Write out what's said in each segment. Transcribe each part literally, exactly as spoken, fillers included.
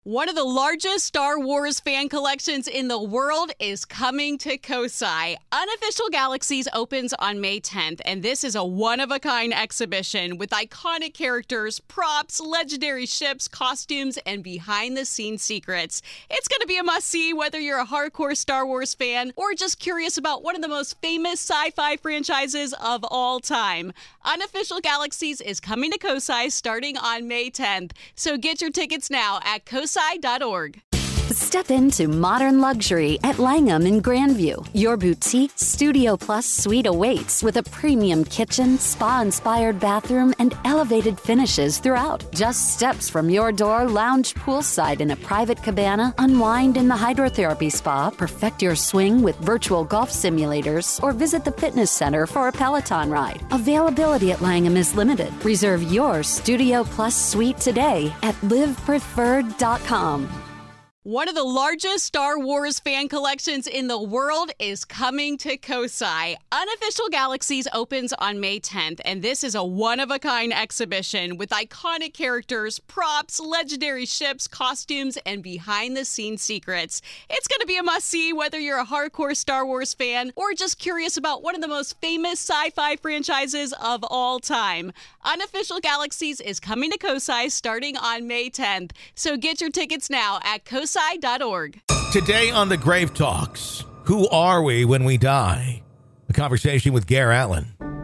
One of the largest Star Wars fan collections in the world is coming to Kosai. Unofficial Galaxies opens on May tenth, and this is a one-of-a-kind exhibition with iconic characters, props, legendary ships, costumes, and behind-the-scenes secrets. It's going to be a must-see whether you're a hardcore Star Wars fan or just curious about one of the most famous sci-fi franchises of all time. Unofficial Galaxies is coming to Kosai starting on May tenth, so get your tickets now at kosai dot org. Step into modern luxury at Langham in Grandview. Your boutique Studio Plus suite awaits with a premium kitchen, spa-inspired bathroom, and elevated finishes throughout. Just steps from your door, lounge poolside in a private cabana, unwind in the hydrotherapy spa, perfect your swing with virtual golf simulators, or visit the fitness center for a Peloton ride. Availability at Langham is limited. Reserve your Studio Plus suite today at live preferred dot com. One of the largest Star Wars fan collections in the world is coming to Kosai. Unofficial Galaxies opens on May tenth, and this is a one-of-a-kind exhibition with iconic characters, props, legendary ships, costumes, and behind-the-scenes secrets. It's going to be a must-see whether you're a hardcore Star Wars fan or just curious about one of the most famous sci-fi franchises of all time. Unofficial Galaxies is coming to Kosai starting on May tenth, so get your tickets now at kosai dot org. Today on The Grave Talks, who are we when we die? A conversation with Gare Allen.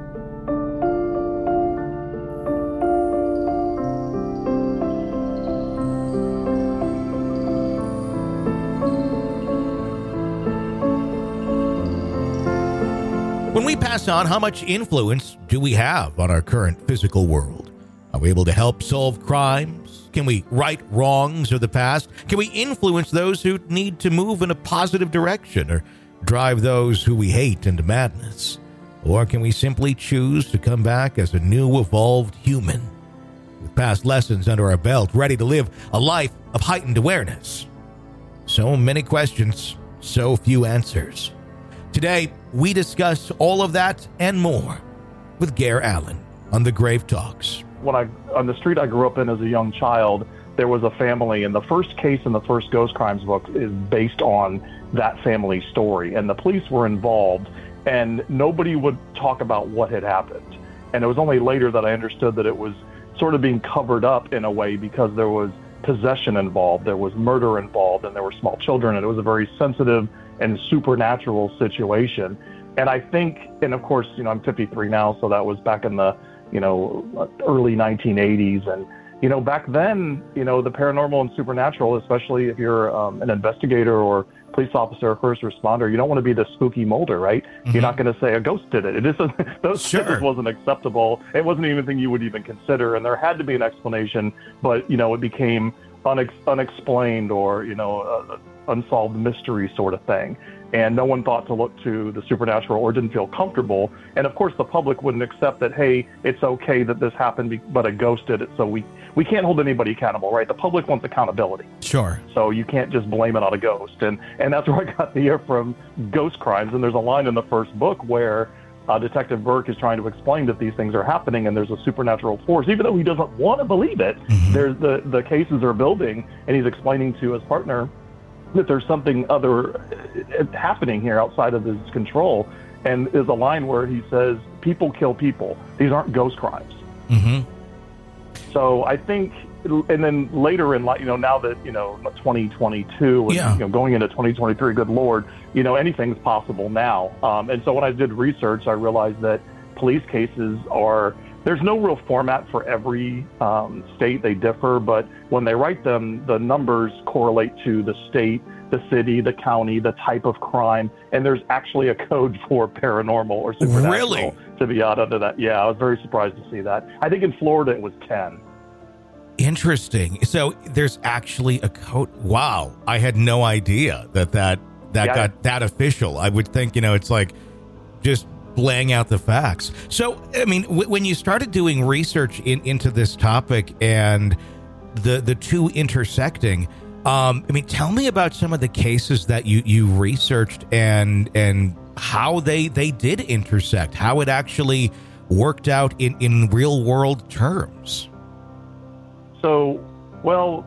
When we pass on, how much influence do we have on our current physical world? Are we able to help solve crimes? Can we right wrongs of the past? Can we influence those who need to move in a positive direction or drive those who we hate into madness? Or can we simply choose to come back as a new evolved human with past lessons under our belt, ready to live a life of heightened awareness? So many questions, so few answers. Today, we discuss all of that and more with Gare Allen on The Grave Talks. When I, on the street I grew up in as a young child, there was a family, and the first case in the first Ghost Crimes book is based on that family story. And the police were involved, and nobody would talk about what had happened. And it was only later that I understood that it was sort of being covered up in a way because there was possession involved, there was murder involved, and there were small children, and it was a very sensitive and supernatural situation. And I think, and of course, you know, I'm fifty-three now, so that was back in the you know, early nineteen eighties. And, you know, back then, you know, the paranormal and supernatural, especially if you're um, an investigator or police officer or first responder, you don't want to be the spooky Mulder, right? Mm-hmm. You're not going to say a ghost did it. It isn't, those sure. things wasn't acceptable. It wasn't even anything you would even consider. And there had to be an explanation, but, you know, it became unex- unexplained or, you know, uh, unsolved mystery sort of thing. And no one thought to look to the supernatural or didn't feel comfortable. And of course, the public wouldn't accept that, hey, it's okay that this happened, but a ghost did it. So we, we can't hold anybody accountable, right? The public wants accountability. Sure. So you can't just blame it on a ghost. And, and that's where I got the ear from Ghost Crimes. And there's a line in the first book where uh, Detective Burke is trying to explain that these things are happening and there's a supernatural force. Even though he doesn't want to believe it, mm-hmm. there's the, the cases are building, and he's explaining to his partner that there's something other happening here outside of his control. And there's a line where he says, people kill people. These aren't ghost crimes. Mm-hmm. So I think, and then later in life, you know, now that, you know, twenty twenty-two, and, yeah. you know, going into twenty twenty-three, good Lord, you know, anything's possible now. Um, and so when I did research, I realized that police cases are, there's no real format for every um, state. They differ, but when they write them, the numbers correlate to the state, the city, the county, the type of crime, and there's actually a code for paranormal or supernatural. Really? To be out under that. Yeah, I was very surprised to see that. I think in Florida it was ten. Interesting. So there's actually a code. Wow, I had no idea that that, that yeah. got that official. I would think, you know, it's like just laying out the facts. So, I mean, w- when you started doing research in, into this topic and the the two intersecting, um, I mean, tell me about some of the cases that you, you researched and and how they, they did intersect, how it actually worked out in, in real world terms. So, well,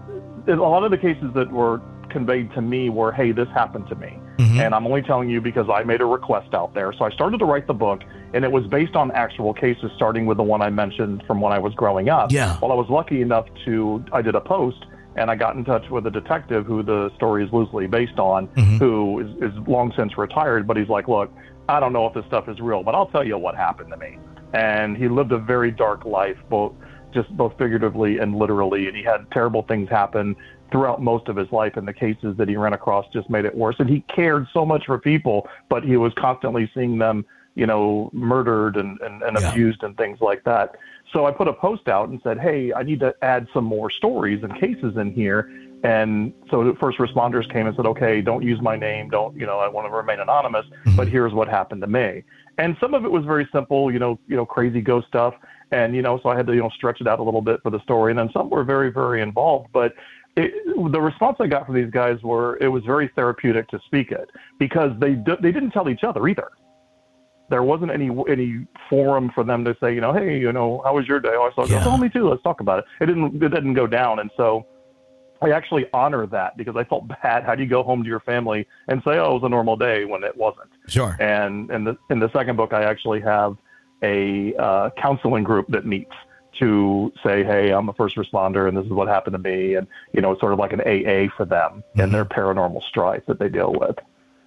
a lot of the cases that were conveyed to me were, hey, this happened to me. Mm-hmm. And I'm only telling you because I made a request out there. So I started to write the book, and it was based on actual cases, starting with the one I mentioned from when I was growing up. Yeah. Well, I was lucky enough to, I did a post, and I got in touch with a detective who the story is loosely based on, Mm-hmm. who is, is long since retired, but he's like, look, I don't know if this stuff is real, but I'll tell you what happened to me. And he lived a very dark life, both just both figuratively and literally, and he had terrible things happen throughout most of his life, and the cases that he ran across just made it worse. And he cared so much for people, but he was constantly seeing them, you know, murdered and, and, and Yeah. abused and things like that. So I put a post out and said, hey, I need to add some more stories and cases in here. And so the first responders came and said, okay, don't use my name. Don't, you know, I want to remain anonymous, Mm-hmm. but here's what happened to me. And some of it was very simple, you know, you know, crazy ghost stuff. And, you know, so I had to, you know, stretch it out a little bit for the story. And then some were very, very involved. But it, the response I got from these guys were, it was very therapeutic to speak it, because they d- they didn't tell each other either. There wasn't any any forum for them to say, you know, hey, you know, how was your day? Oh, I thought, Yeah. oh, me too. Let's talk about it. It didn't it didn't go down. And so I actually honor that, because I felt bad. How do you go home to your family and say, oh, it was a normal day when it wasn't? Sure. And in the in the second book, I actually have a uh, counseling group that meets to say, hey, I'm a first responder, and this is what happened to me. And, you know, it's sort of like an A A for them Mm-hmm. and their paranormal strife that they deal with.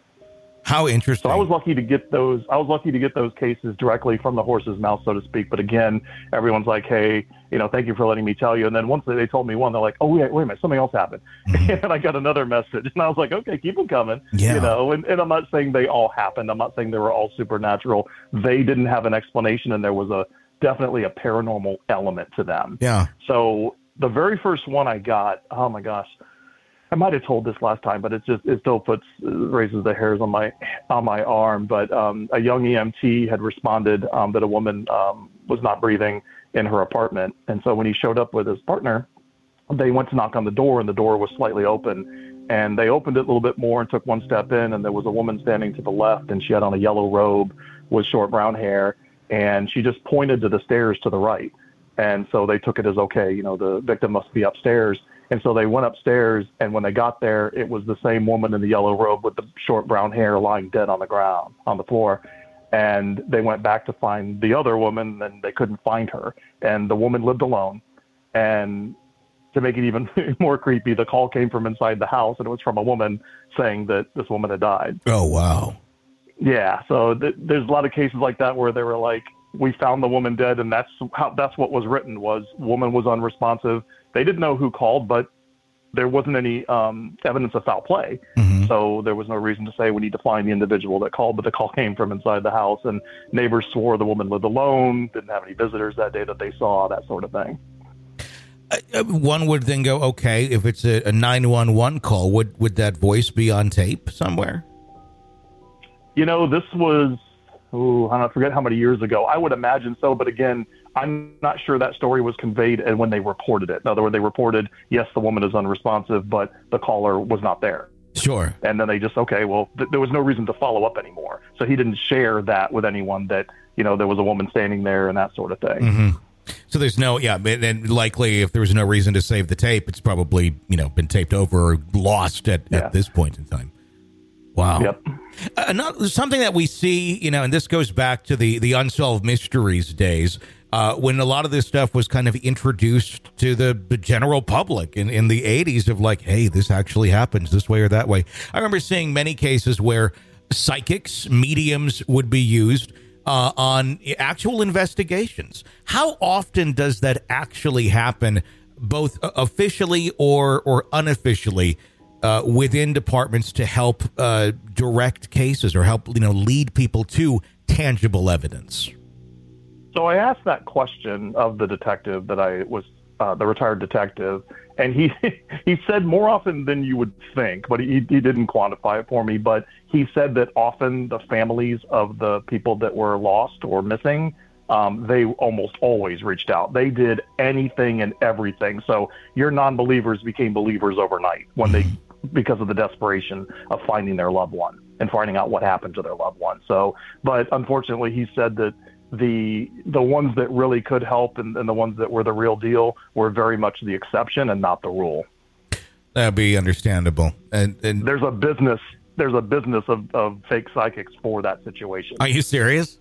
How interesting. So I was lucky to get those. I was lucky to get those cases directly from the horse's mouth, so to speak. But again, everyone's like, "Hey, you know, thank you for letting me tell you." And then once they told me one, they're like, "Oh, wait, wait a minute, something else happened." Mm-hmm. And I got another message, and I was like, "Okay, keep them coming." Yeah. You know, and, and I'm not saying they all happened. I'm not saying they were all supernatural. They didn't have an explanation, and there was a definitely a paranormal element to them. Yeah. So the very first one I got, oh my gosh. I might have told this last time, but it's just it still puts raises the hairs on my on my arm. But um, a young E M T had responded um, that a woman um, was not breathing in her apartment, and so when he showed up with his partner, they went to knock on the door, and the door was slightly open. And they opened it a little bit more and took one step in, and there was a woman standing to the left, and she had on a yellow robe with short brown hair, and she just pointed to the stairs to the right. And so they took it as, okay, you know, the victim must be upstairs. And so they went upstairs, and when they got there, it was the same woman in the yellow robe with the short brown hair lying dead on the ground, on the floor. And they went back to find the other woman, and they couldn't find her. And the woman lived alone. And to make it even more creepy, the call came from inside the house, and it was from a woman saying that this woman had died. Oh, wow. Yeah, so th- there's a lot of cases like that where they were like, we found the woman dead, and that's how that's what was written, was woman was unresponsive. They didn't know who called, but there wasn't any um, evidence of foul play. Mm-hmm. So there was no reason to say we need to find the individual that called, but the call came from inside the house, and neighbors swore the woman lived alone, didn't have any visitors that day that they saw, that sort of thing. Uh, one would then go, okay, if it's a, a nine one one call, would, would that voice be on tape somewhere? You know, this was, ooh, I don't forget how many years ago. I would imagine so, but again, I'm not sure that story was conveyed and when they reported it. In other words, they reported, yes, the woman is unresponsive, but the caller was not there. Sure. And then they just, okay, well, th- there was no reason to follow up anymore. So he didn't share that with anyone that, you know, there was a woman standing there and that sort of thing. Mm-hmm. So there's no, yeah, and likely if there was no reason to save the tape, it's probably, you know, been taped over or lost at, Yeah. at this point in time. Wow. Yep. Uh, another, something that we see, you know, and this goes back to the, the Unsolved Mysteries days, uh, when a lot of this stuff was kind of introduced to the, the general public in, in the eighties of like, hey, this actually happens this way or that way. I remember seeing many cases where psychics, mediums would be used uh, on actual investigations. How often does that actually happen, both officially or, or unofficially, Uh, within departments to help uh, direct cases or help, you know, lead people to tangible evidence? So I asked that question of the detective that I was, uh, the retired detective, and he he said more often than you would think, but he, he didn't quantify it for me. But he said that often the families of the people that were lost or missing, um, they almost always reached out. They did anything and everything. So your non-believers became believers overnight when they, because of the desperation of finding their loved one and finding out what happened to their loved one. So, but unfortunately, he said that the the ones that really could help and, and the ones that were the real deal were very much the exception and not the rule. That'd be understandable. And, and there's a business, there's a business of, of fake psychics for that situation. Are you serious?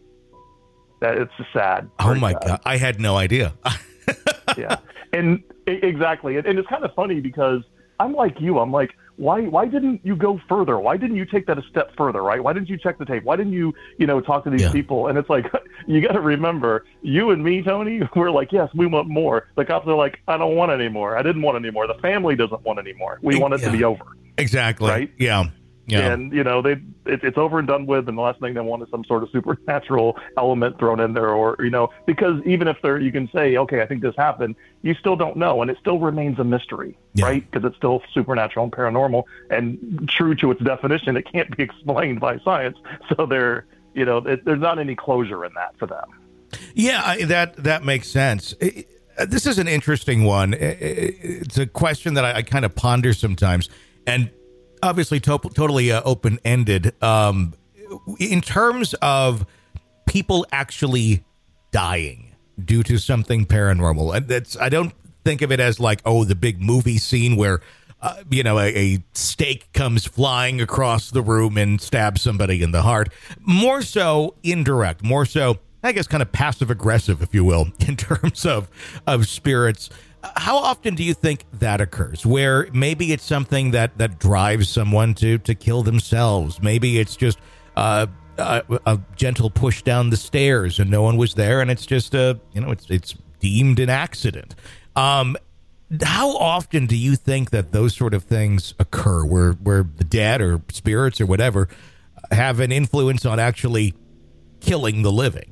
That it's sad. Oh my sad. God. I had no idea. Yeah. And exactly. And, and it's kind of funny because I'm like you, I'm like, why, why didn't you go further? Why didn't you take that a step further? Right. Why didn't you check the tape? Why didn't you, you know, talk to these yeah. people? And it's like, you got to remember, you and me, Tony, we're like, yes, we want more. The cops are like, I don't want any more. I didn't want any more. The family doesn't want any more. We want it yeah. to be over. Exactly. Right. Yeah. Yeah. And, you know, they it, it's over and done with. And the last thing they want is some sort of supernatural element thrown in there, or, you know, because even if they're, you can say, OK, I think this happened, you still don't know. And it still remains a mystery, yeah. right? Because it's still supernatural and paranormal, and true to its definition, it can't be explained by science. So there, you know, it, there's not any closure in that for them. Yeah, I, that that makes sense. It, this is an interesting one. It, it, it's a question that I, I kind of ponder sometimes. And obviously to- totally uh, open-ended. Um, in terms of people actually dying due to something paranormal, and that's, I don't think of it as like, oh, the big movie scene where, uh, you know, a, a stake comes flying across the room and stabs somebody in the heart. More so indirect, more so, I guess, kind of passive-aggressive, if you will, in terms of, of spirits. How often do you think that occurs, where maybe it's something that, that drives someone to, to kill themselves? Maybe it's just uh, a, a gentle push down the stairs and no one was there, and it's just a, you know, it's it's deemed an accident. Um, how often do you think that those sort of things occur, where where the dead or spirits or whatever have an influence on actually killing the living?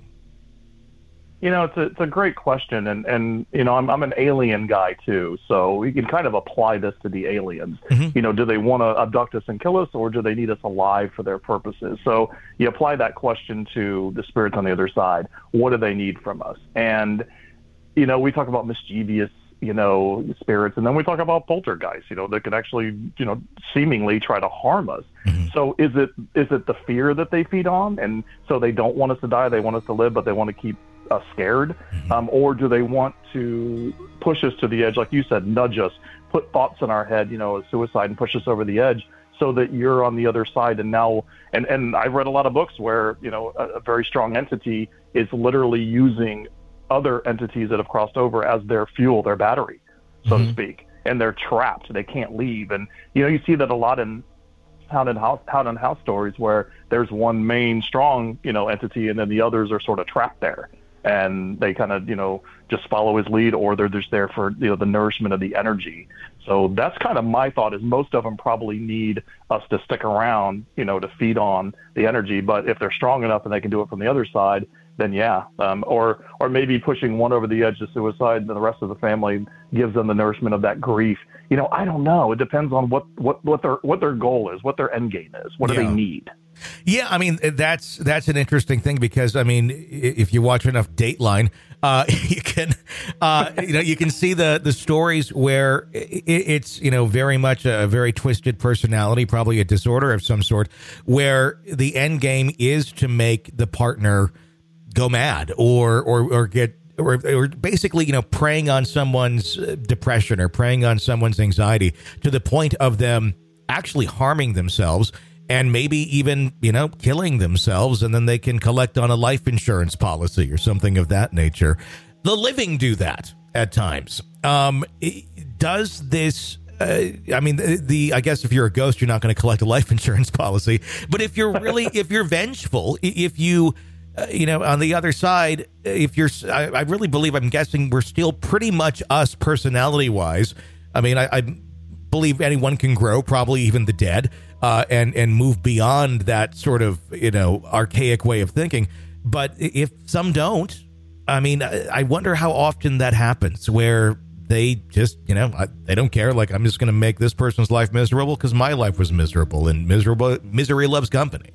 You know, it's a, it's a great question. And, and you know, I'm, I'm an alien guy, too. So we can kind of apply this to the aliens. Mm-hmm. You know, do they want to abduct us and kill us, or do they need us alive for their purposes? So you apply that question to the spirits on the other side. What do they need from us? And, you know, we talk about mischievous, you know, spirits, and then we talk about poltergeists, you know, that can actually, you know, seemingly try to harm us. Mm-hmm. So is it is it the fear that they feed on? And so they don't want us to die, they want us to live, but they want to keep Uh, scared, um, or do they want to push us to the edge, like you said, nudge us, put thoughts in our head, you know, of suicide, and push us over the edge so that you're on the other side? And now, and, and I've read a lot of books where, you know, a, a very strong entity is literally using other entities that have crossed over as their fuel, their battery, so mm-hmm. to speak, and they're trapped. They can't leave. And, you know, you see that a lot in haunted house, haunted house stories where there's one main strong, you know, entity, and then the others are sort of trapped there. And they kind of, you know, just follow his lead, or they're just there for, you know, the nourishment of the energy. So that's kind of my thought, is most of them probably need us to stick around, you know, to feed on the energy. But if they're strong enough and they can do it from the other side, then yeah. Um, or or maybe pushing one over the edge to suicide, and the rest of the family gives them the nourishment of that grief. You know, I don't know. It depends on what, what, what their what their goal is, what their end game is. What do yeah. they need? Yeah, I mean, that's that's an interesting thing, because, I mean, if you watch enough Dateline, uh, you can, uh, you know, you can see the, the stories where it's, you know, very much a very twisted personality, probably a disorder of some sort, where the end game is to make the partner go mad or or, or get or, or basically, you know, preying on someone's depression or preying on someone's anxiety to the point of them actually harming themselves. And maybe even, you know, killing themselves, and then they can collect on a life insurance policy or something of that nature. The living do that at times. Um, does this, uh, I mean, the, the I guess if you're a ghost, you're not going to collect a life insurance policy. But if you're really, if you're vengeful, if you, uh, you know, on the other side, if you're, I, I really believe, I'm guessing we're still pretty much us personality wise. I mean, I, I believe anyone can grow, probably even the dead. Uh, and and move beyond that sort of, you know, archaic way of thinking. But if some don't, I mean, I, I wonder how often that happens, where they just, you know, I, they don't care. Like, I'm just going to make this person's life miserable because my life was miserable, and miserable misery loves company.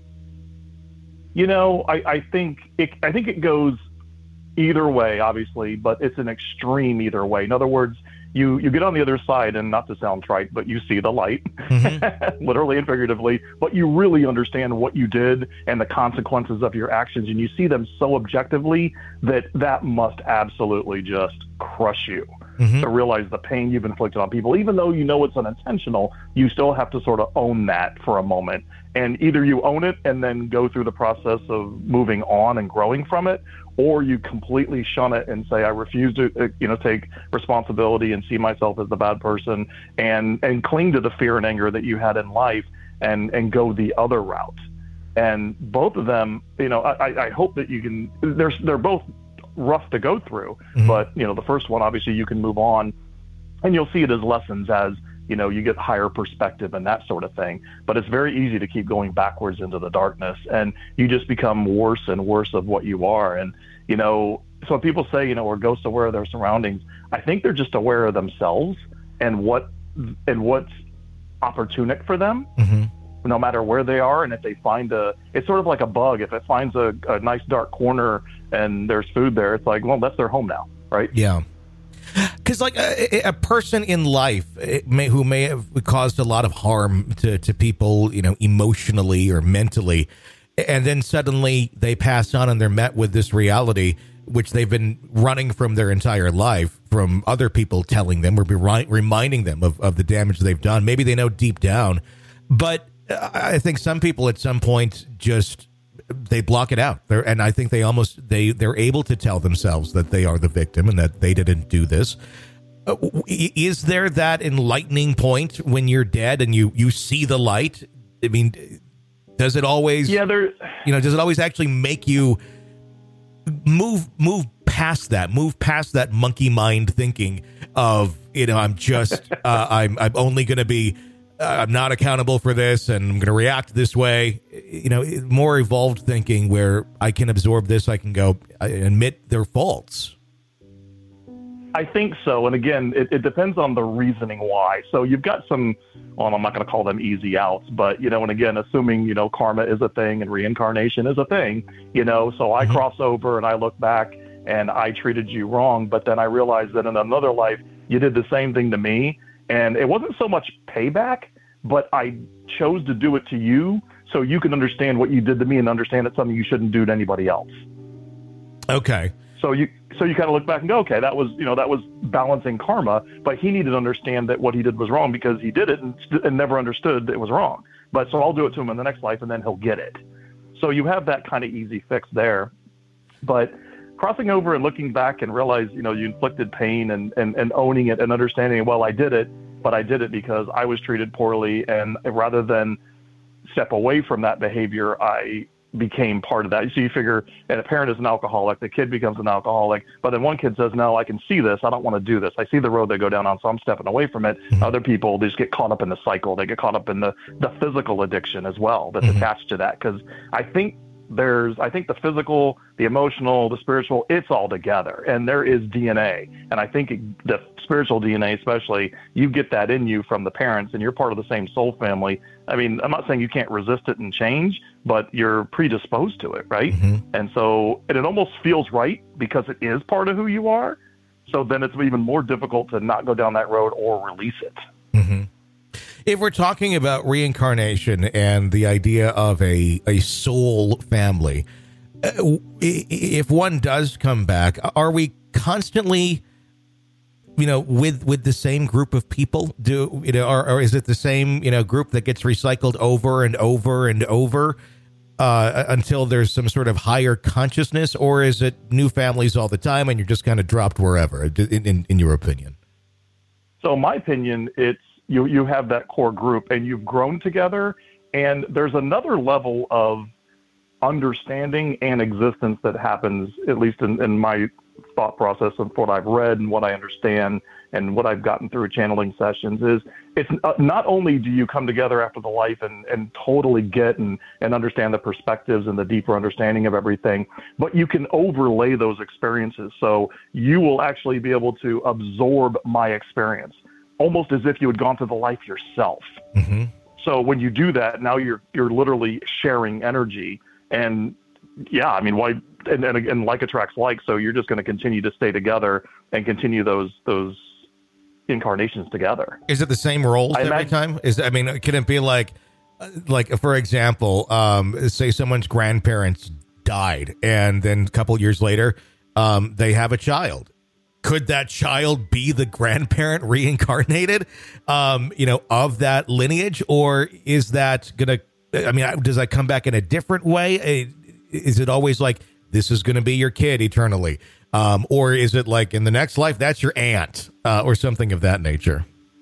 You know, I, I think it, I think it goes either way, obviously, but it's an extreme either way. In other words, You you get on the other side, and not to sound trite, but you see the light, mm-hmm. literally and figuratively, but you really understand what you did and the consequences of your actions, and you see them so objectively that that must absolutely just crush you. mm-hmm. to realize the pain you've inflicted on people. Even though you know it's unintentional, you still have to sort of own that for a moment. And either you own it and then go through the process of moving on and growing from it, or you completely shun it and say, I refuse to, uh, you know, take responsibility and see myself as the bad person, and, and cling to the fear and anger that you had in life and, and go the other route. And both of them, you know, I, I hope that you can, they're, they're both rough to go through, mm-hmm. but, you know, the first one, obviously you can move on and you'll see it as lessons as, you know, you get higher perspective and that sort of thing. But it's very easy to keep going backwards into the darkness, and you just become worse and worse of what you are. And, you know, so when people say, you know, are ghosts aware of their surroundings? I think they're just aware of themselves and what, and what's opportunic for them. Mm-hmm. No matter where they are, and if they find a, it's sort of like a bug. If it finds a, a nice dark corner and there's food there, it's like, well, that's their home now, right? Yeah. Because like a, a person in life may, who may have caused a lot of harm to, to people, you know, emotionally or mentally, and then suddenly they pass on and they're met with this reality, which they've been running from their entire life, from other people telling them or be ri- reminding them of, of the damage they've done. Maybe they know deep down, but I think some people at some point just, they block it out. They're, and I think they almost, they, they're able to tell themselves that they are the victim and that they didn't do this. Uh, is there that enlightening point when you're dead and you, you see the light? I mean, does it always, yeah, there, you know, does it always actually make you move, move past that, move past that monkey mind thinking of, you know, I'm just, uh, I'm, I'm only going to be, Uh, I'm not accountable for this and I'm going to react this way, you know, more evolved thinking where I can absorb this. I can go I admit their faults. I think so. And again, it, it depends on the reasoning why. So you've got some, well, I'm not going to call them easy outs, but, you know, and again, assuming, you know, karma is a thing and reincarnation is a thing, you know, so I mm-hmm. cross over and I look back and I treated you wrong. But then I realized that in another life, you did the same thing to me. And it wasn't so much payback, but I chose to do it to you so you can understand what you did to me and understand it's something you shouldn't do to anybody else. Okay. So you so you kind of look back and go, okay, that was, you know, that was balancing karma, but he needed to understand that what he did was wrong because he did it and, and never understood it was wrong. But so I'll do it to him in the next life and then he'll get it. So you have that kind of easy fix there. But crossing over and looking back and realize, you know, you inflicted pain and, and, and owning it and understanding, well, I did it, but I did it because I was treated poorly. And rather than step away from that behavior, I became part of that. So you figure, and a parent is an alcoholic, the kid becomes an alcoholic, but then one kid says, no, I can see this. I don't want to do this. I see the road they go down on, so I'm stepping away from it. Mm-hmm. Other people, they just get caught up in the cycle. They get caught up in the, the physical addiction as well that's mm-hmm. attached to that. Because I think there's, I think the physical, the emotional, the spiritual, it's all together. And there is D N A. And I think it, the spiritual D N A, especially, you get that in you from the parents and you're part of the same soul family. I mean, I'm not saying you can't resist it and change, but you're predisposed to it, right? Mm-hmm. And so, and it almost feels right because it is part of who you are. So then it's even more difficult to not go down that road or release it. Mm-hmm. If we're talking about reincarnation and the idea of a, a soul family, if one does come back, are we constantly, you know, with with the same group of people? Do you know, or, or is it the same, you know, group that gets recycled over and over and over uh, until there's some sort of higher consciousness, or is it new families all the time and you're just kind of dropped wherever? In, in, in your opinion? So, in my opinion, it's you you have that core group and you've grown together, and there's another level of understanding and existence that happens, at least in, in my thought process of what I've read and what I understand and what I've gotten through channeling sessions, is it's uh, not only do you come together after the life and, and totally get and, and understand the perspectives and the deeper understanding of everything, but you can overlay those experiences. So you will actually be able to absorb my experience, almost as if you had gone through the life yourself. Mm-hmm. So when you do that, now you're you're literally sharing energy. And yeah, I mean, why? And, and, and like attracts like, so you're just going to continue to stay together and continue those those incarnations together. Is it the same roles I every imagine, time? Is I mean, can it be like, like for example, um, say someone's grandparents died, and then a couple years later, um, they have a child. could that child be the grandparent reincarnated, um, you know, of that lineage? Or is that going to, I mean, does that come back in a different way? Is it always like, this is going to be your kid eternally? Um, or is it like in the next life, that's your aunt uh, or something of that nature?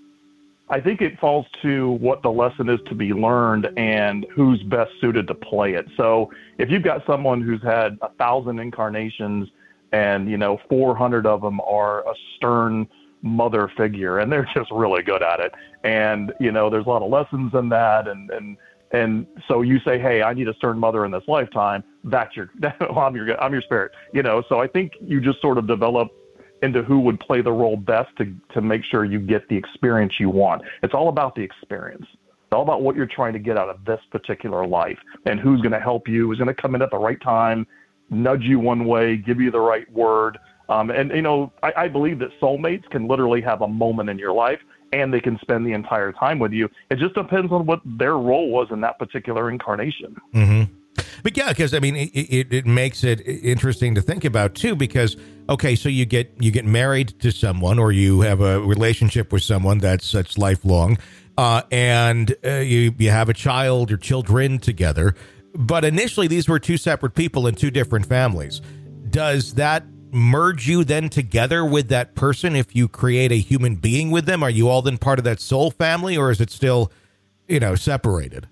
I think it falls to what the lesson is to be learned and who's best suited to play it. So if you've got someone who's had a thousand incarnations and, you know, four hundred of them are a stern mother figure and they're just really good at it. And, you know, there's a lot of lessons in that. And, and, and so you say, hey, I need a stern mother in this lifetime. That's your, I'm your, I'm your spirit, you know? So I think you just sort of develop into who would play the role best to, to make sure you get the experience you want. It's all about the experience. It's all about what you're trying to get out of this particular life and who's going to help you, who's going to come in at the right time, nudge you one way, give you the right word. Um, and, you know, I, I believe that soulmates can literally have a moment in your life and they can spend the entire time with you. It just depends on what their role was in that particular incarnation. Mm-hmm. But yeah, because I mean, it, it, it makes it interesting to think about too, because, okay, so you get, you get married to someone or you have a relationship with someone that's, that's lifelong, uh, and uh, you, you have a child or children together, but initially these were two separate people in two different families. Does that merge you then together with that person if you create a human being with them? Are you all then part of that soul family, or is it still, you know, separated?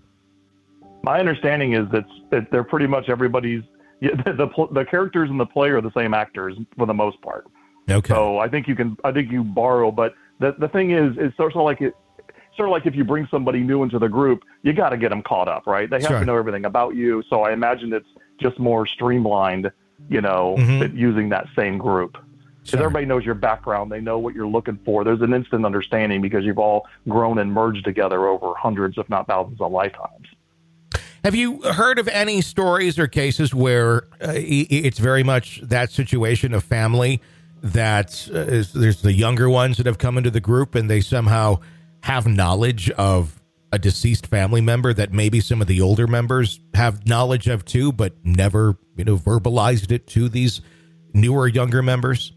My understanding is that, that they're pretty much everybody's, the, the the characters in the play are the same actors for the most part. Okay. So I think you can, I think you borrow, but the the thing is, it's sort of like it, sort of like if you bring somebody new into the group, you got to get them caught up, right? They have Sure. to know everything about you. So I imagine it's just more streamlined, you know, Mm-hmm. using that same group. Because Sure. everybody knows your background. They know what you're looking for. There's an instant understanding because you've all grown and merged together over hundreds, if not thousands of lifetimes. Have you heard of any stories or cases where uh, it's very much that situation of family that uh, is, there's the younger ones that have come into the group and they somehow have knowledge of a deceased family member that maybe some of the older members have knowledge of too, but never, you know, verbalized it to these newer, younger members?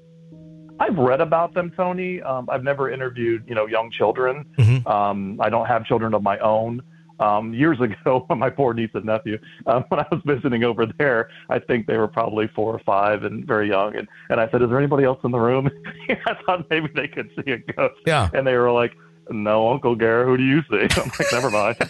I've read about them, Tony. Um, I've never interviewed, you know, young children. Mm-hmm. Um, I don't have children of my own. Um, years ago, my poor niece and nephew, um, when I was visiting over there, I think they were probably four or five and very young. And, and I said, is there anybody else in the room? I thought maybe they could see a ghost. Yeah. And they were like, no, Uncle Gare, who do you see? I'm like, never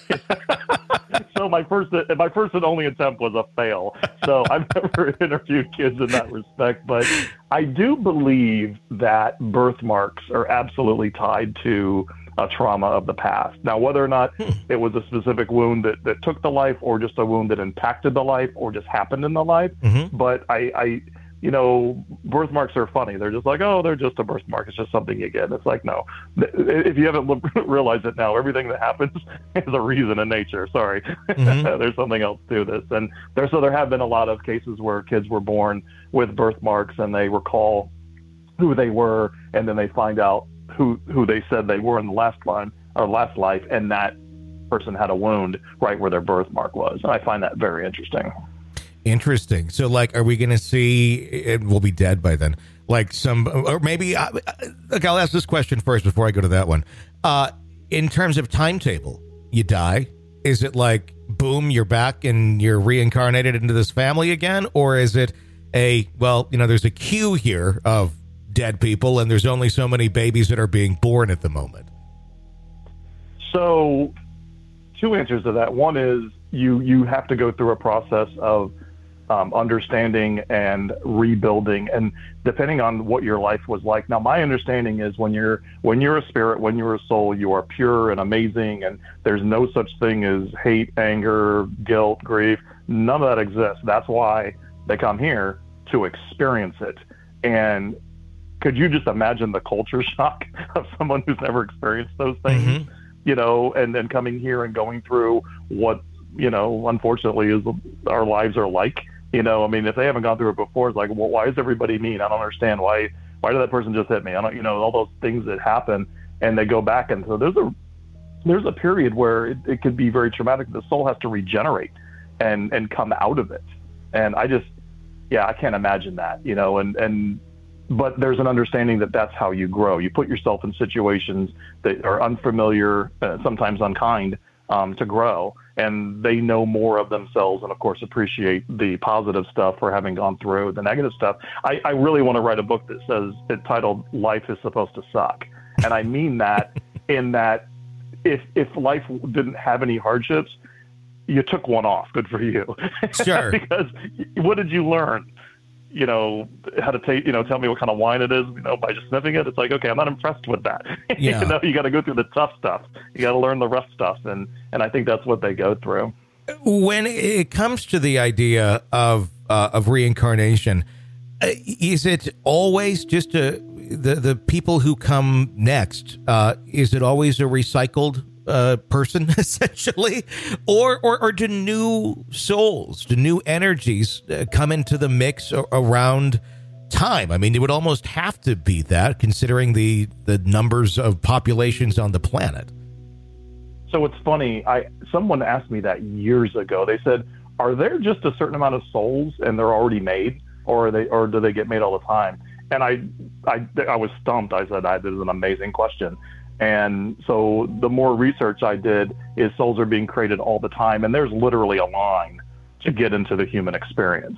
mind. So my first, my first and only attempt was a fail. So I've never interviewed kids in that respect, but I do believe that birthmarks are absolutely tied to a trauma of the past. Now, whether or not it was a specific wound that, that took the life or just a wound that impacted the life or just happened in the life. Mm-hmm. But I, I, you know, birthmarks are funny. They're just like, oh, they're just a birthmark. It's just something you get. It's like, no, if you haven't realized it now, everything that happens has a reason in nature. Sorry. Mm-hmm. There's something else to this. And there, so there have been a lot of cases where kids were born with birthmarks and they recall who they were. And then they find out who who they said they were in the last line or last life, and that person had a wound right where their birthmark was. And I find that very interesting. Interesting. So, like, are we going to see, it will be dead by then, like some, or maybe, uh, look, I'll ask this question first before I go to that one. Uh, in terms of timetable, you die. Is it like, boom, you're back and you're reincarnated into this family again? Or is it a, well, you know, there's a queue here of dead people and there's only so many babies that are being born at the moment? So two answers to that. One is you, you have to go through a process of um, understanding and rebuilding, and depending on what your life was like. Now, my understanding is when you're, when you're a spirit, when you're a soul, you are pure and amazing. And there's no such thing as hate, anger, guilt, grief. None of that exists. That's why they come here, to experience it. And could you just imagine the culture shock of someone who's never experienced those things, mm-hmm. you know, and then coming here and going through what, you know, unfortunately is our lives are like, you know, I mean, if they haven't gone through it before, it's like, well, why is everybody mean? I don't understand. Why, why did that person just hit me? I don't, you know, all those things that happen, and they go back. And so there's a, there's a period where it, it could be very traumatic. The soul has to regenerate and, and come out of it. And I just, yeah, I can't imagine that, you know, and, and, but there's an understanding that that's how you grow. You put yourself in situations that are unfamiliar, uh, sometimes unkind, um, to grow. And they know more of themselves and, of course, appreciate the positive stuff for having gone through the negative stuff. I, I really want to write a book that says, it's titled Life is Supposed to Suck. And I mean that in that if if life didn't have any hardships, you took one off. Good for you. Sure. Because what did you learn? You know, how to take, you know, tell me what kind of wine it is, you know, by just sniffing it. It's like, okay, I'm not impressed with that. Yeah. You know, you got to go through the tough stuff. You got to learn the rough stuff. And, and I think that's what they go through. When it comes to the idea of, uh, of reincarnation, uh, is it always just a, the, the people who come next? Uh, is it always a recycled uh, person, essentially? Or, or, or do new souls, do new energies uh, come into the mix a- around time? I mean, it would almost have to be that, considering the, the numbers of populations on the planet. So it's funny. I someone asked me that years ago. They said, are there just a certain amount of souls and they're already made, or are they, or do they get made all the time? And I, I, I was stumped. I said, I, this is an amazing question. And so the more research I did is souls are being created all the time. And there's literally a line to get into the human experience.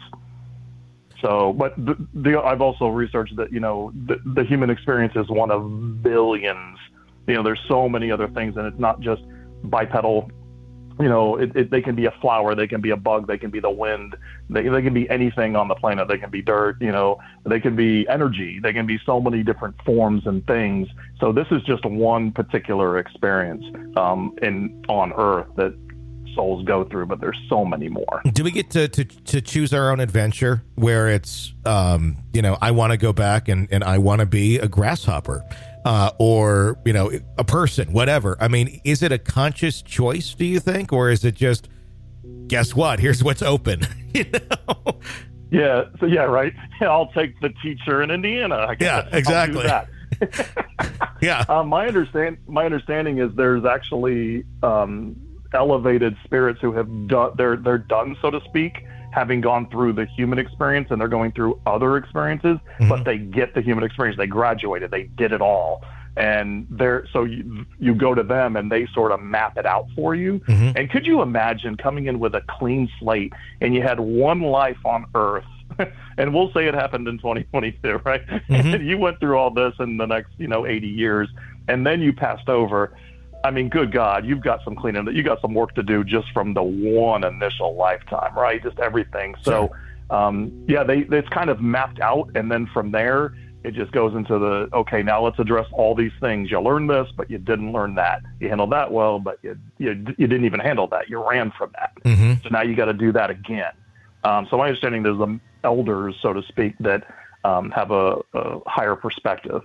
So, but the, the, I've also researched that, you know, the, the human experience is one of billions. You know, there's so many other things, and it's not just bipedal. You know, it, it, they can be a flower, they can be a bug, they can be the wind, they, they can be anything on the planet, they can be dirt, you know, they can be energy, they can be so many different forms and things. So this is just one particular experience um, in on Earth that souls go through, but there's so many more. Do we get to, to, to choose our own adventure where it's, um, you know, I want to go back and, and I want to be a grasshopper? Uh, or, you know, a person, whatever. I mean, is it a conscious choice, do you think? Or is it just, guess what? Here's what's open. You know? Yeah. So, yeah, right. I'll take the teacher in Indiana. I guess. Yeah, exactly. I'll do that. Yeah. Um, my understand my understanding is there's actually um, elevated spirits who have done, they're, they're done, so to speak, having gone through the human experience, and they're going through other experiences, mm-hmm. but they get the human experience. They graduated, they did it all. And they're, so you, you go to them and they sort of map it out for you. Mm-hmm. And could you imagine coming in with a clean slate and you had one life on Earth, and we'll say it happened in twenty twenty-two, right? Mm-hmm. And you went through all this in the next, you know, eighty years, and then you passed over. I mean, good God, you've got some cleaning, you got some work to do just from the one initial lifetime, right? Just everything. So, um, yeah, they, it's kind of mapped out. And then from there, it just goes into the, okay, now let's address all these things. You learned this, but you didn't learn that. You handled that well, but you, you, you didn't even handle that. You ran from that. Mm-hmm. So now you got to do that again. Um, so my understanding, there's um, elders, so to speak, that um, have a, a higher perspective.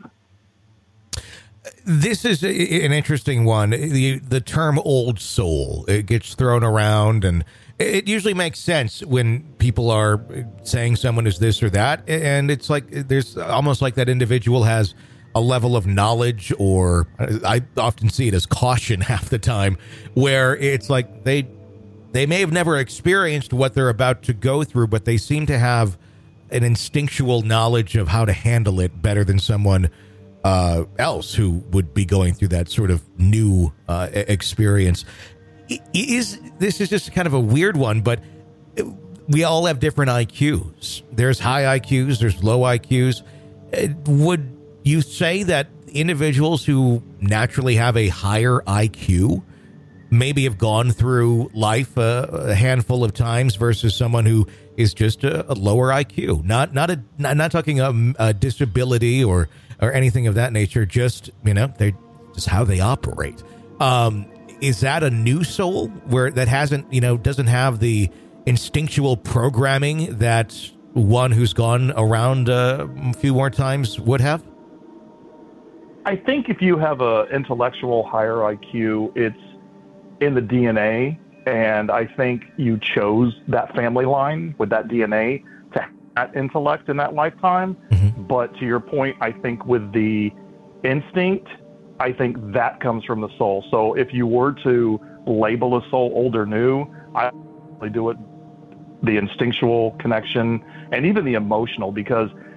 This is a, an interesting one. The the term old soul, it gets thrown around, and it usually makes sense when people are saying someone is this or that. And it's like there's almost like that individual has a level of knowledge, or I often see it as caution half the time, where it's like they they may have never experienced what they're about to go through, but they seem to have an instinctual knowledge of how to handle it better than someone Uh, else who would be going through that sort of new uh, experience. Is this is just kind of a weird one, but we all have different I Qs. There's high I Qs, there's low I Qs. Would you say that individuals who naturally have a higher I Q maybe have gone through life a, a handful of times versus someone who is just a, a lower I Q? Not not a not, not talking a, a disability or or anything of that nature, just, you know, they just how they operate. Um, is that a new soul where that hasn't, you know, doesn't have the instinctual programming that one who's gone around uh, a few more times would have? I think if you have a intellectual higher I Q, it's in the D N A, and I think you chose that family line with that D N A to have that intellect in that lifetime. Mm-hmm. But to your point, I think with the instinct, I think that comes from the soul. So if you were to label a soul old or new, I would do it the instinctual connection and even the emotional, because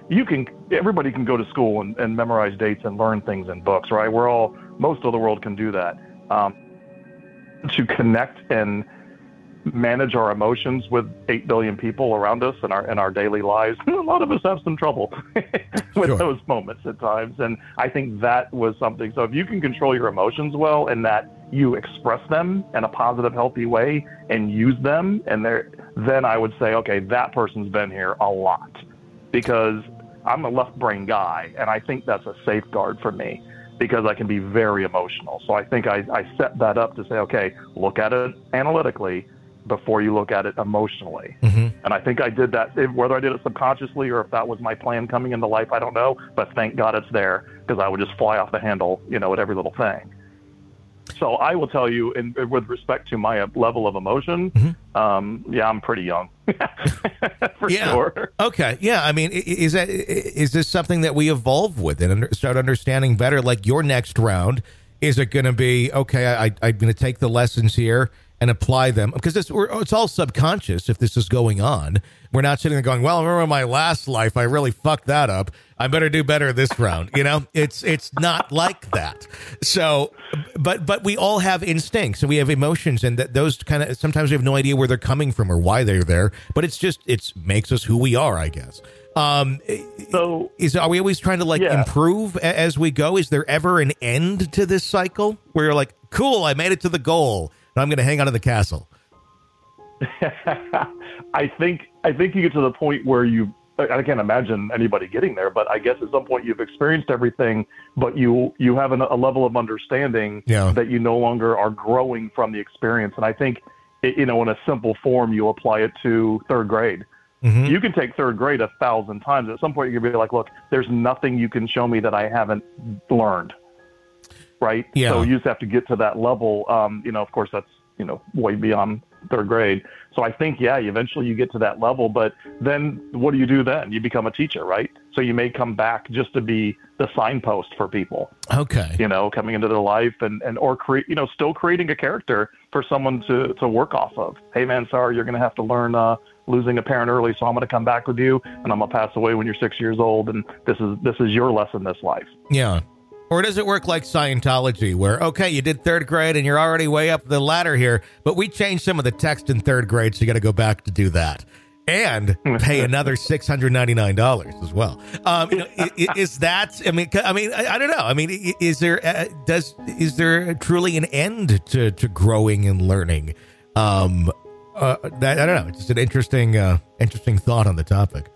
you can, everybody can go to school and, and memorize dates and learn things in books, right? We're all, most of the world can do that. Um, to connect and manage our emotions with eight billion people around us in our in our daily lives, a lot of us have some trouble with sure. those moments at times. And I think that was something. So if you can control your emotions well and that you express them in a positive, healthy way and use them, and they're, then I would say, okay, that person's been here a lot, because I'm a left brain guy, and I think that's a safeguard for me, because I can be very emotional. So I think I, I set that up to say, okay, look at it analytically before you look at it emotionally. Mm-hmm. And I think I did that, whether I did it subconsciously or if that was my plan coming into life, I don't know, but thank God it's there, because I would just fly off the handle, you know, at every little thing. So I will tell you, in, with respect to my level of emotion, mm-hmm. um, yeah, I'm pretty young, for yeah. sure. Okay, yeah. I mean, is that is this something that we evolve with and start understanding better? Like your next round, is it going to be okay? I, I'm going to take the lessons here and apply them, because it's, it's all subconscious. If this is going on, we're not sitting there going, well, I remember my last life, I really fucked that up, I better do better this round. You know, it's it's not like that. So, but but we all have instincts and we have emotions, and that those kind of, sometimes we have no idea where they're coming from or why they're there, but it's just, it's makes us who we are, I guess. Um, so is, are we always trying to like yeah. improve a, as we go? Is there ever an end to this cycle where you're like, cool, I made it to the goal, I'm going to hang out in the castle? I think I think you get to the point where you, I can't imagine anybody getting there, but I guess at some point you've experienced everything, but you you have an, a level of understanding yeah. that you no longer are growing from the experience. And I think, it, you know, in a simple form, you apply it to third grade. Mm-hmm. You can take third grade a thousand times. At some point, you're going to be like, look, there's nothing you can show me that I haven't learned. Right. Yeah. So you just have to get to that level. Um, you know, of course, that's, you know, way beyond third grade. So I think, yeah, eventually you get to that level, but then what do you do then? You become a teacher, right? So you may come back just to be the signpost for people. Okay. You know, coming into their life and, and, or create, you know, still creating a character for someone to, to work off of. Hey man, sorry, you're going to have to learn, uh, losing a parent early. So I'm going to come back with you and I'm going to pass away when you're six years old. And this is, this is your lesson this life. Yeah. Or does it work like Scientology where, okay, you did third grade and you're already way up the ladder here, but we changed some of the text in third grade, so you got to go back to do that and pay another six hundred ninety-nine dollars as well. Um, you know, is, is that, I mean, I mean, I, I don't know. I mean, is there, uh, does, is there truly an end to, to growing and learning? Um, uh, that, I don't know. It's just an interesting, uh, interesting thought on the topic.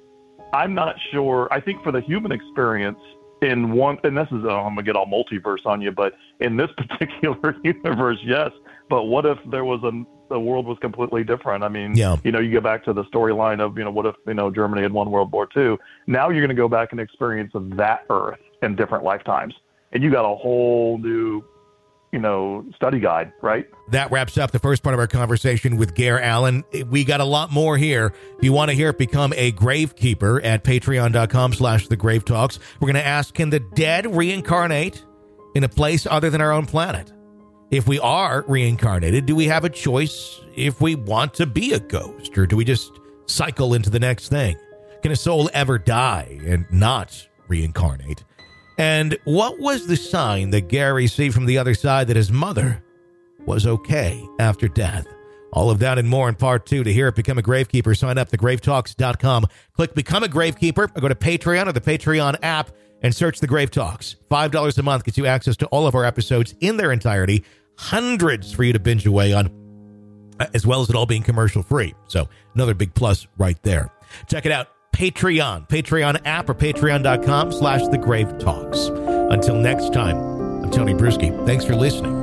I'm not sure. I think for the human experience, in one, and this is, oh, I'm gonna get all multiverse on you, but in this particular universe, yes. But what if there was a, the world was completely different? I mean, yeah. you know, you go back to the storyline of, you know, what if, you know, Germany had won World War Two? Now you're going to go back and experience that Earth in different lifetimes, and you got a whole new, you know, study guide, right? That wraps up the first part of our conversation with Gare Allen. We got a lot more here. If you want to hear it, become a gravekeeper at patreon.com slash the grave talks. We're going to ask, can the dead reincarnate in a place other than our own planet? If we are reincarnated, do we have a choice if we want to be a ghost, or do we just cycle into the next thing? Can a soul ever die and not reincarnate? And what was the sign that Gare received from the other side that his mother was okay after death? All of that and more in part two. To hear it, become a gravekeeper. Sign up at the grave talks dot com. Click Become a Gravekeeper, or go to Patreon or the Patreon app and search The Grave Talks. five dollars a month gets you access to all of our episodes in their entirety. Hundreds for you to binge away on, as well as it all being commercial free. So another big plus right there. Check it out. Patreon, Patreon app, or patreon.com slash the grave talks. Until next time, I'm Tony Bruschi. Thanks for listening.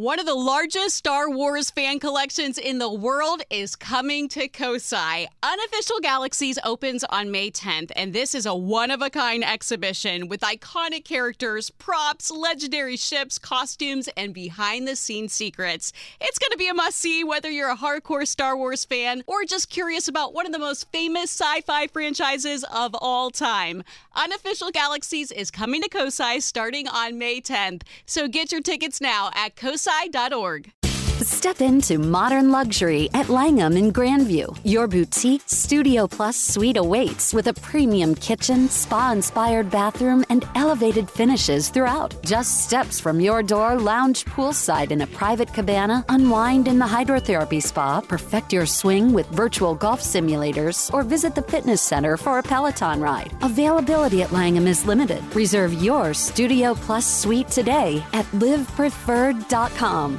One of the largest Star Wars fan collections in the world is coming to Kosai. Unofficial Galaxies opens on May tenth, and this is a one-of-a-kind exhibition with iconic characters, props, legendary ships, costumes, and behind-the-scenes secrets. It's going to be a must-see whether you're a hardcore Star Wars fan or just curious about one of the most famous sci-fi franchises of all time. Unofficial Galaxies is coming to Kosai starting on May tenth, so get your tickets now at kosai dot org. Step into modern luxury at Langham in Grandview. Your boutique Studio Plus suite awaits with a premium kitchen, spa-inspired bathroom, and elevated finishes throughout. Just steps from your door, lounge poolside in a private cabana, unwind in the hydrotherapy spa, perfect your swing with virtual golf simulators, or visit the fitness center for a Peloton ride. Availability at Langham is limited. Reserve your Studio Plus suite today at live preferred dot com.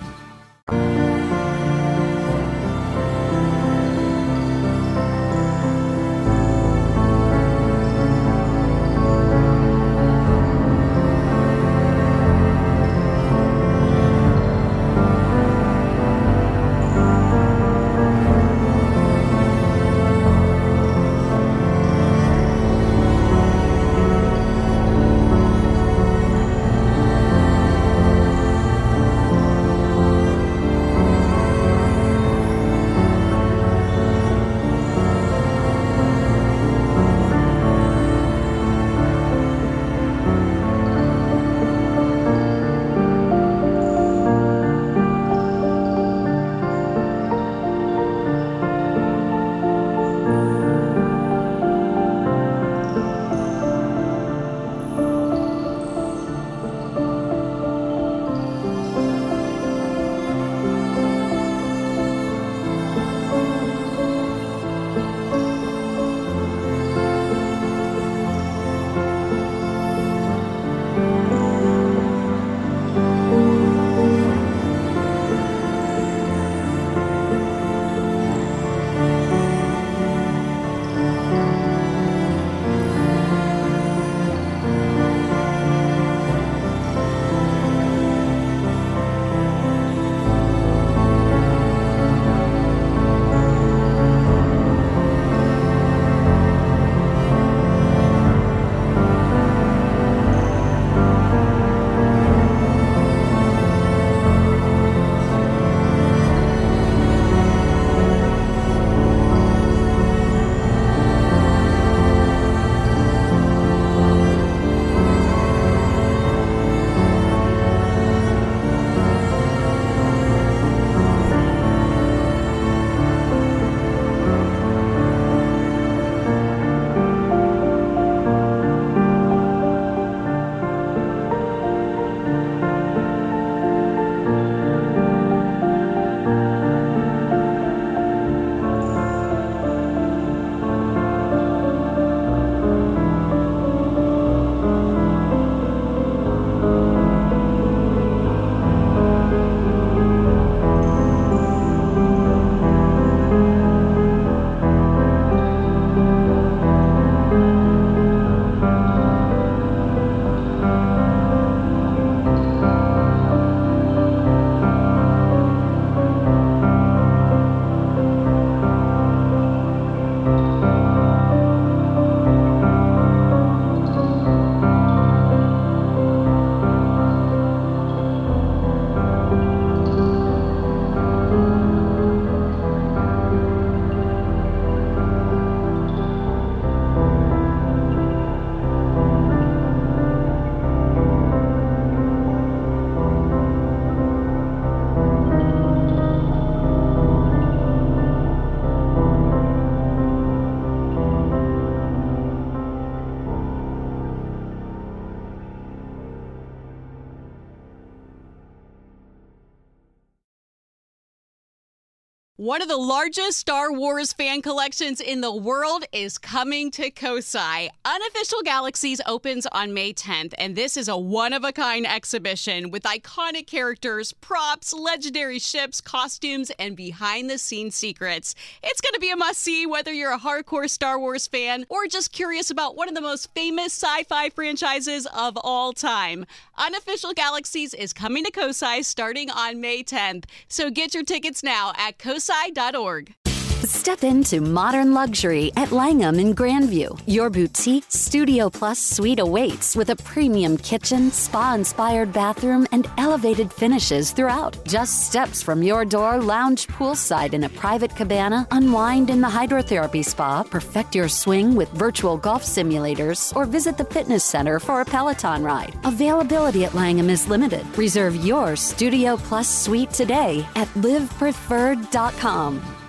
One of the largest Star Wars fan collections in the world is coming to Kosai. Unofficial Galaxies opens on May tenth, and this is a one-of-a-kind exhibition with iconic characters, props, legendary ships, costumes, and behind-the-scenes secrets. It's going to be a must-see whether you're a hardcore Star Wars fan or just curious about one of the most famous sci-fi franchises of all time. Unofficial Galaxies is coming to Kosai starting on May tenth, so get your tickets now at kosai dot org. Step into modern luxury at Langham in Grandview. Your boutique Studio Plus suite awaits with a premium kitchen, spa-inspired bathroom, and elevated finishes throughout. Just steps from your door, lounge poolside in a private cabana, unwind in the hydrotherapy spa, perfect your swing with virtual golf simulators, or visit the fitness center for a Peloton ride. Availability at Langham is limited. Reserve your Studio Plus suite today at live preferred dot com.